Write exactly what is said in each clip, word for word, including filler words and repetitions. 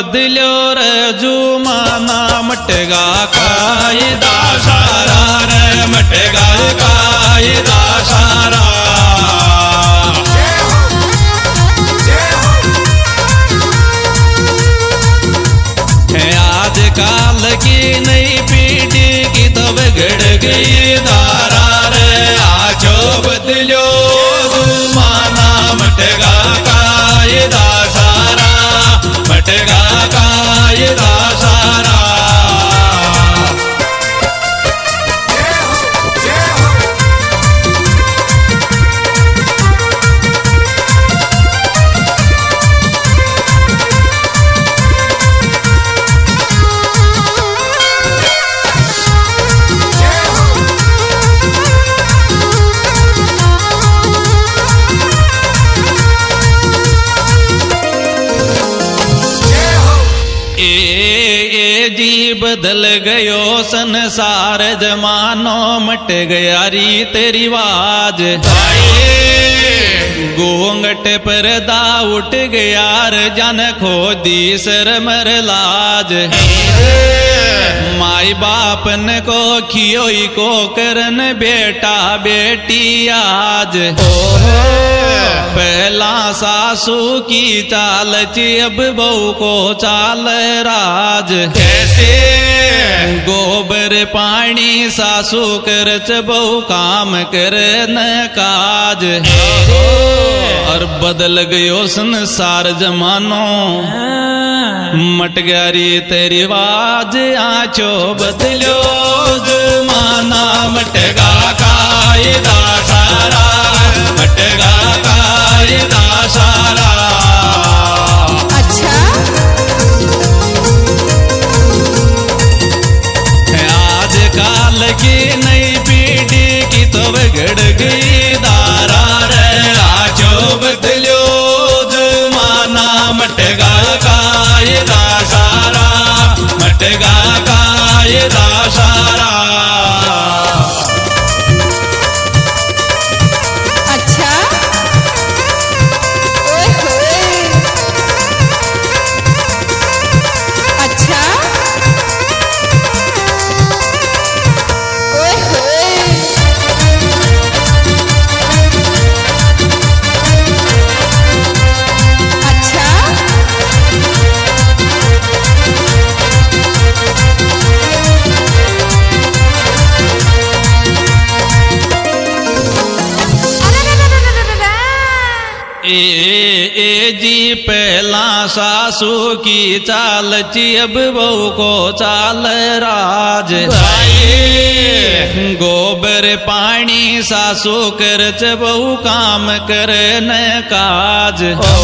बदलो रे जुमाना मटगा कायदा सारा रे मटगा कायदा सारा। आजकल की नई पीढ़ी की तो बिगड़ गई धारा रे आजो बदलो जुमाना मटगा कायदा सारा मटगा कायदा सारा। बदल गयो संसार जमानो मट गया रीत रिवाज। घूंघट पर्दा उठ गया जन खोदी सर मर लाज। माई बापन को खियोई को करन बेटा बेटी आज। पहला सासू की चाल ची अब बहू को चाल राज। कैसे गोबर पानी सासू करच बहू काम कर न काज। और बदल गयो संसार जमानो मट गया रीत रिवाज। आँचो बदलो जमाना मटगा कायदा सारा मटगा कायदा सारा। अच्छा आजकल की नई पीढ़ी की तो बिगड़ गई धारा रे आजो बदलो जमाना मटगा कायदा सारा मटगा कायदा सारा। अच्छा ओए होए अच्छा ओए होए अच्छा ए, ए जी पहला सासू की चाल ची अब बहू को चाल राज। गोबर पानी सासू करच बहू काम कर न काज।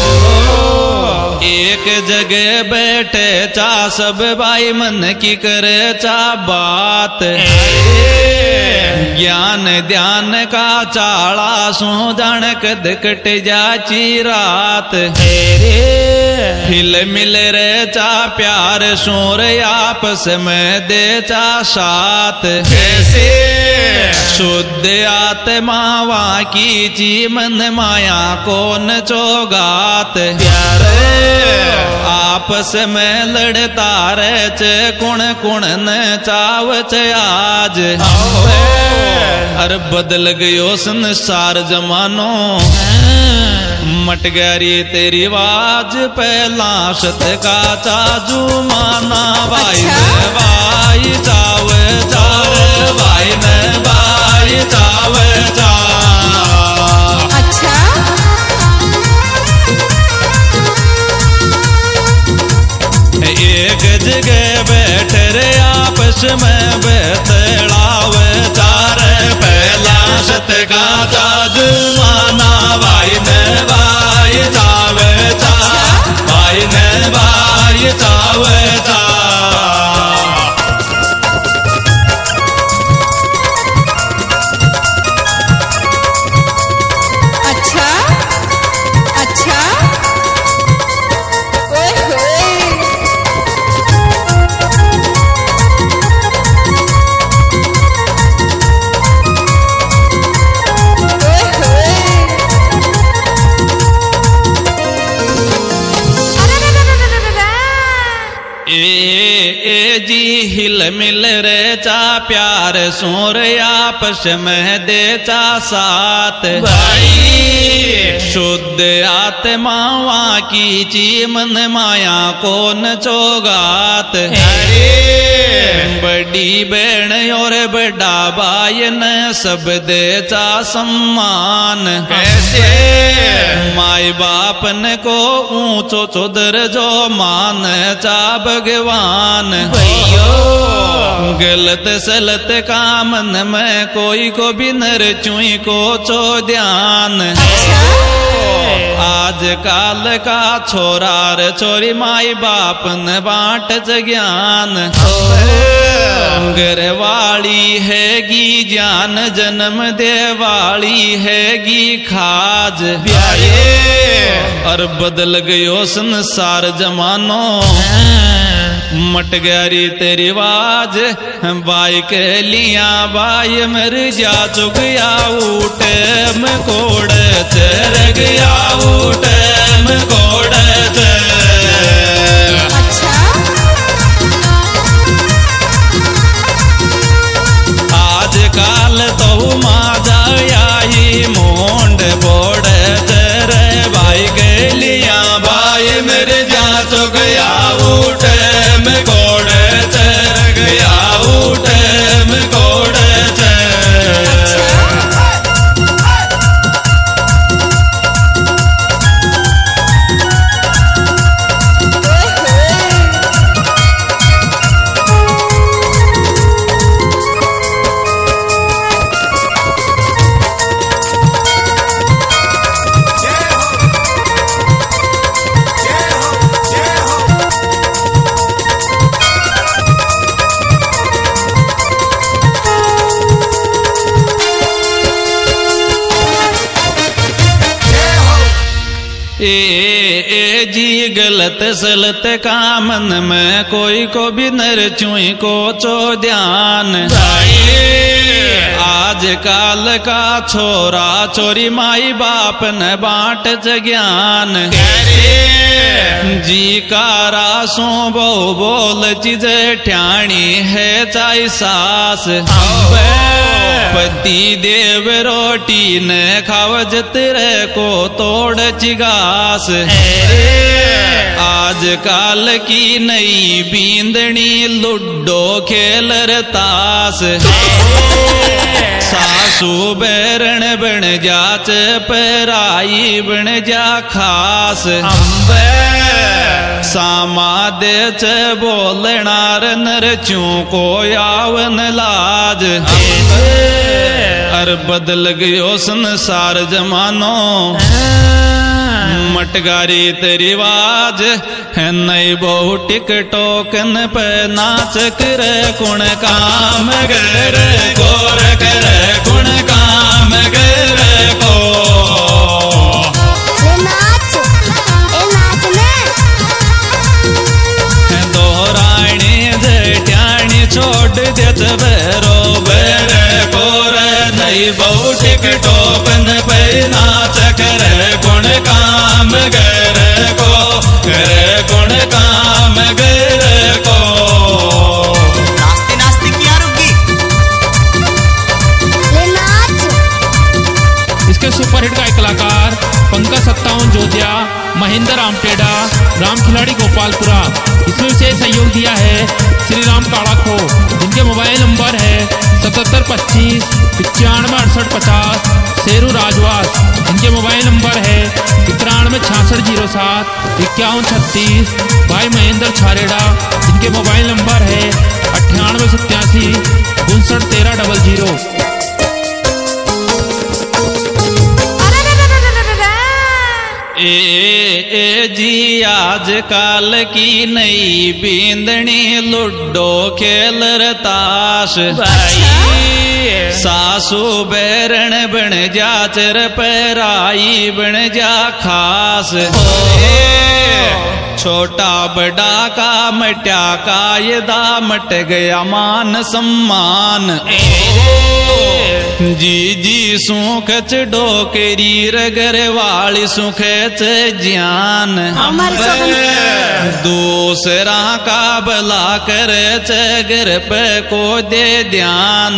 एक जगह बैठे चा सब भाई मन की करे चा बात। ज्ञान ध्यान का चाला सो जान कद कट जाची रात। हिल मिल रे चा प्यार सोर आपस में दे चा साथ। कैसे शुद्ध आत्मा वा की जी मन माया कौन चोगात। प्यार आपस में लड़ता रे च कुण कुण न चावच आज। अर बदल गयो संसार जमानो मट गया रीत रिवाज। पहला शत का चाजू माना भाई न भाई चाव चार भाई न भाई चाव चा। अच्छा एक जगह बैठ रे आपस में बतलाव चार। पहला शत का चाज माना भाई न भाई चाव चा भाई न भाई चाव चा। अच्छा अच्छा ओए होए ए जी हिल मिल रे चा प्यार सूर आपस में दे चा साथ भाई शुद्ध आत्मावा की ची मन माया को न चोगात अरे बड़ी बहन और बड़ा भाई न सब दे चा सम्मान कैसे माई बाप न को ऊंचो चोदर जो मान चा भगवान भैयो गलत सलत कामन में कोई को भी नर चुई को चो ध्यान आज काल का छोरार छोरी माई बाप न बाट ज्ञान घरवाली हैगी जान जन्म देवाली हैगी खाज ब्याये और बदल गयो संसार जमानो मट गया तेरी आवाज बाई के लिया बाई मर जा चुक गया उठ में कोड़ चर गया उठ में कोड़ अच्छा आज काल तो माजा आई मोंड बोड़ चर बाई के लिया बाई मर जा चुक गया उठ में कोड़ चर गया उठ में कोड़ ए, ए जी गलत सलत कामन में कोई को भी नर चुई को चो ध्यान आज काल का छोरा छोरी माई बाप न बाट ज्ञान जी का रासों बहु बोल चीज ठ्याणी है चाई सास पति देव रोटी न खाव जतरे को तोड़ चिगास आज काल की नई बींदनी लुड्डो खेल रतास सासू बैरण बन जाच पराई बन जा खास सामादे च बोलनार नर चू को यावन लाज अर बदल गयो संसार जमानो मटगारी तेरी आवाज है नई बहु टिकटोकन पे नाच कर कुण काम गर गोर कर कुण काम गर को नाच ए नाच में दोहराणी जेठाणी छोड़ दे बेरो बेर गोर नई बहु टिकटोकन पे नाच कर कुण काम गर को कर गुण काम गर को नास्ते नास्ते किया रुकी ले नाच। इसके सुपरहिट गायक कलाकार पंकज सत्तावन जोधिया, महेंद्र आमटेडा, राम खिलाड़ी गोपालपुरा। इसमें विशेष सहयोग दिया है श्री राम काड़ा को, जिनके मोबाइल नंबर है सतहत्तर पच्चीस पचानवे अड़सठ पचास। शेरू राजवास, जिनके मोबाइल नंबर है इक्यानवे छियासठ जीरो सात इक्यावन छत्तीस। भाई महेंद्र छारेड़ा, जिनके मोबाइल नंबर है अट्ठानवे सत्तासी उनसठ तेरह डबल जीरो। ए, ए जी आज काल की नई बींदनी लुड्डो खेल रताश भाई सासू बैरण बन जा चर पैराई बन जा खास। छोटा बड़ा का मट्या का यदा मट गया मान सम्मान। जी जी सुखच डोकरी रगर वाली सुखच ज्ञान। दूसरा का भला कर चगर पे को दे ध्यान।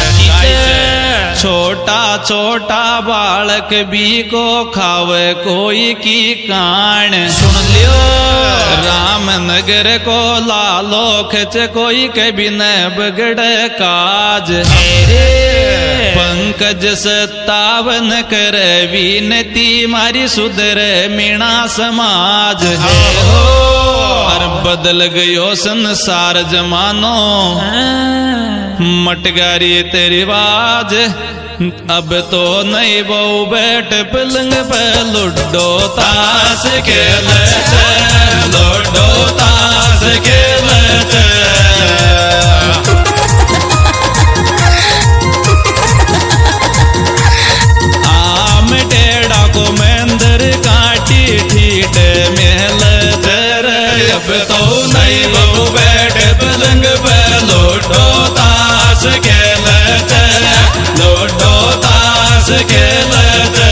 छोटा छोटा बालक भी को खावे कोई की कान। सुन लियो रामनगर को लालो खच कोई कभी न बगड़ काज। पंकज सत्तावन कर विनती मारी सुधर मीणा समाज। और बदल गयो संसार जमानो मटगारी तेरी बाज। अब तो नहीं बहु बैठ पलंग पे लुडो ताश खेलत। लुडो ताश खेलत। आम टेढ़ा को मेंदर काटी ठीठ मेल जर। अब तो नहीं बहु बैठ पलंग पे लुडो ताश खेलत। लुडो ताश खेलत।